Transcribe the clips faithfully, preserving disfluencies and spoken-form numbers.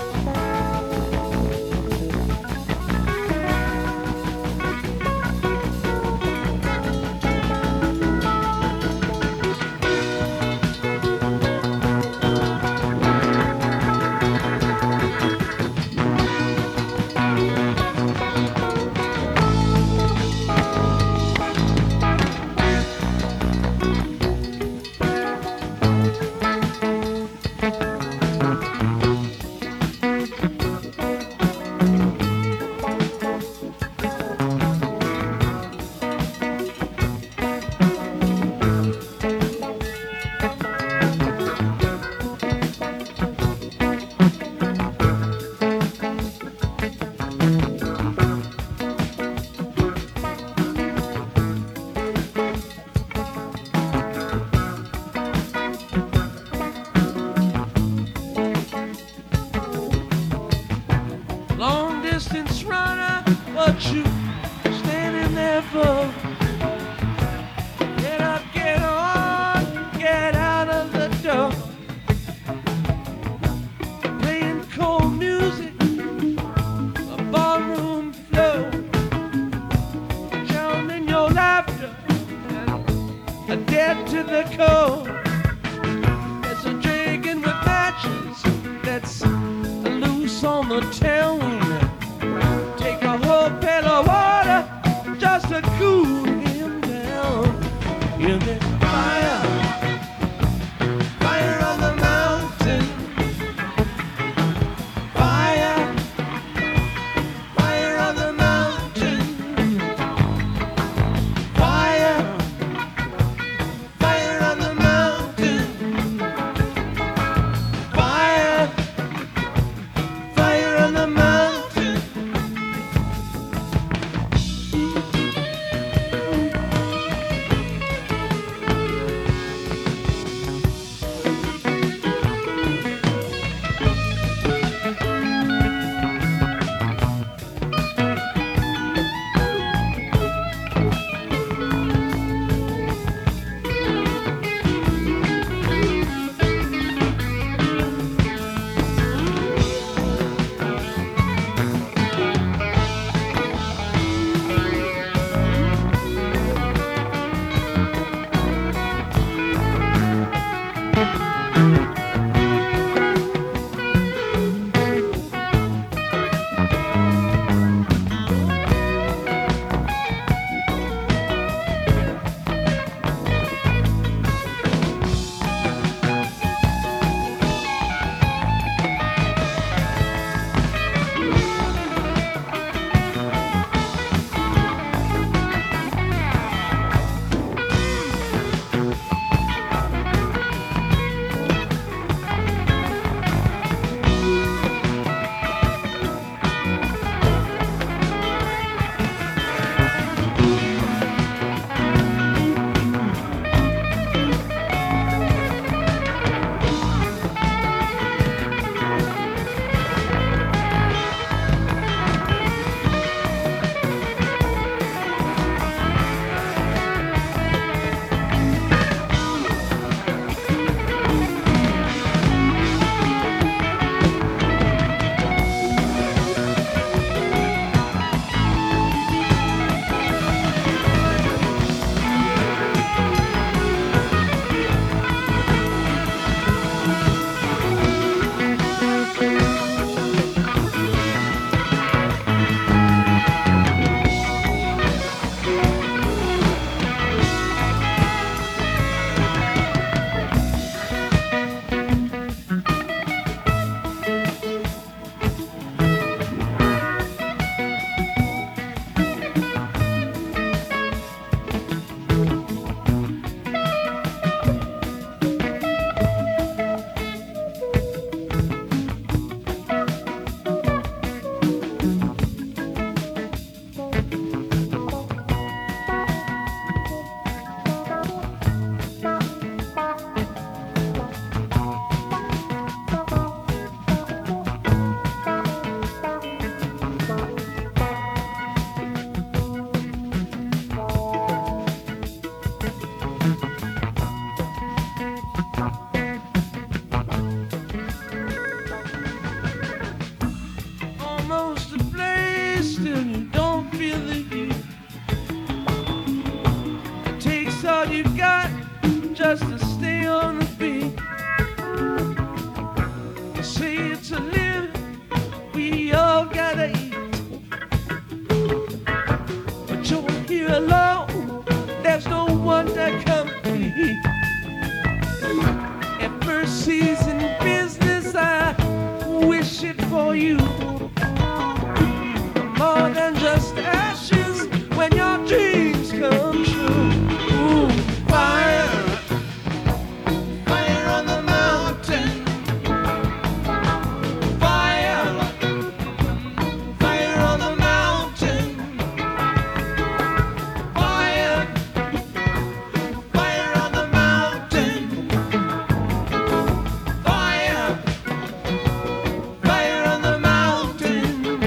Long distance runner, what you standing there for? Get up, get on, get out of the door. Playing cold music, a ballroom floor, drowning your laughter, a dead to the core. There's a dragon with matches that's loose on the town. Take a whole pail of water just to cool him down. Hear that fire, fire on the mountain. Fire, fire on the mountain. Fire, fire on the mountain. Fire, fire on the mountain. We all gotta eat, but you're here alone. There's no one to compete. At first season business, I wish it for you. More than just ashes when your dreams come true. Ooh, fire, fire on the mountain. Fire, fire on the mountain. Fire, fire on the mountain. Fire, fire on the mountain.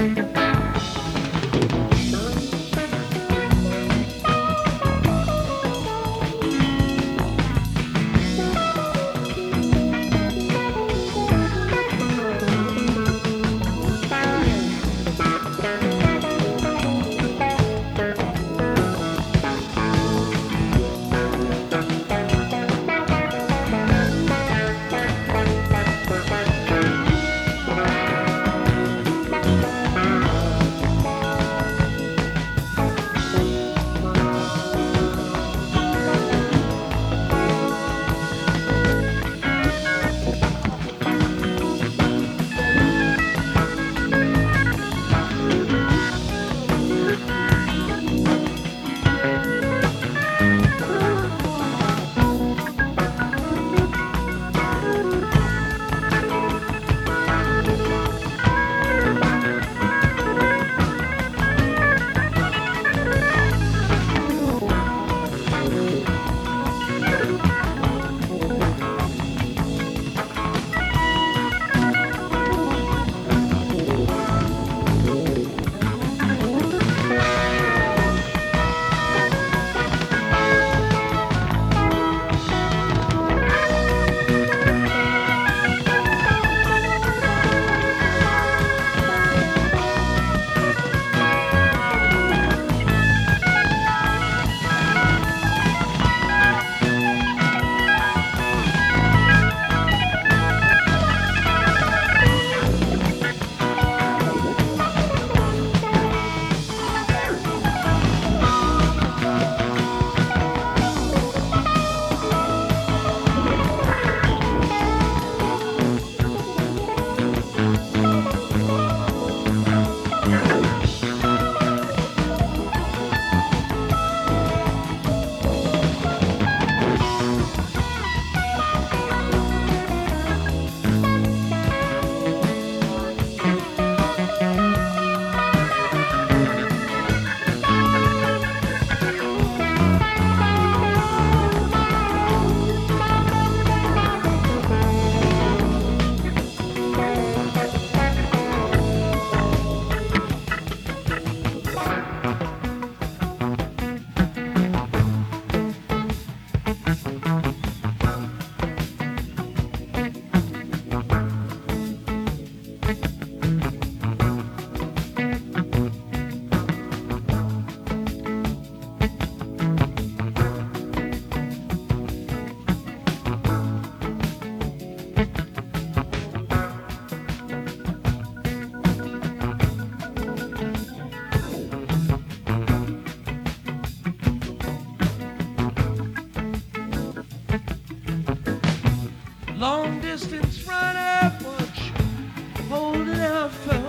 Long distance runner, watch, holding out for,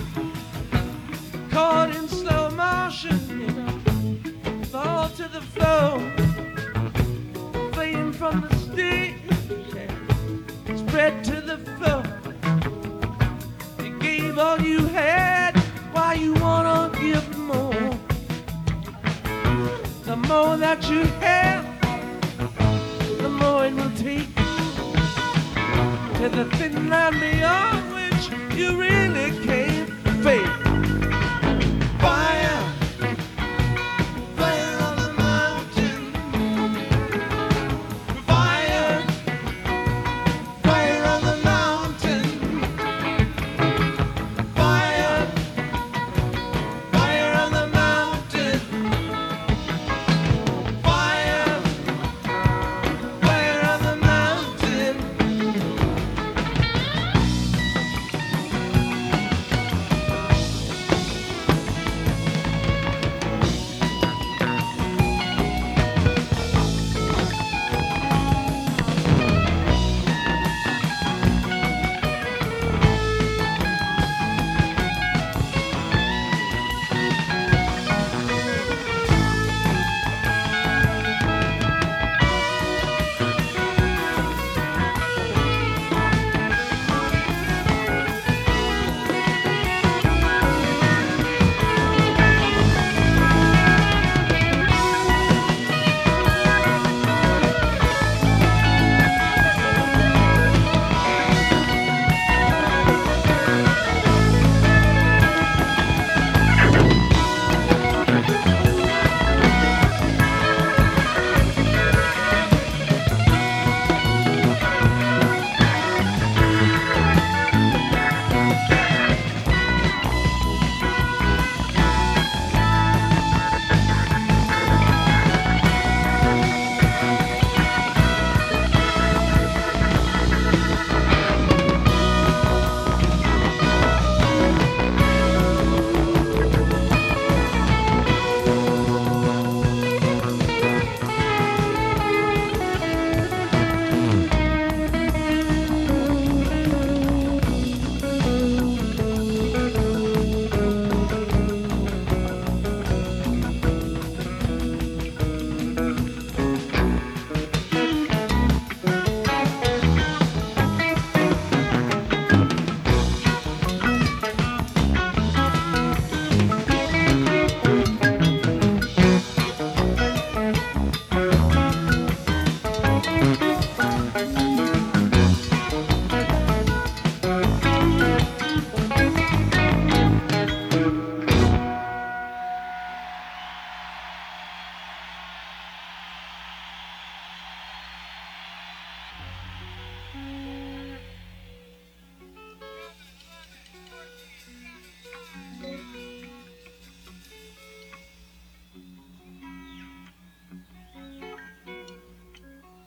caught in slow motion, you know, fall to the floor, fleeing from the stage, yeah, spread to the floor. You gave all you had, why you wanna give more? The more that you have, the more it will take. To the thin line beyond which you really can't fake.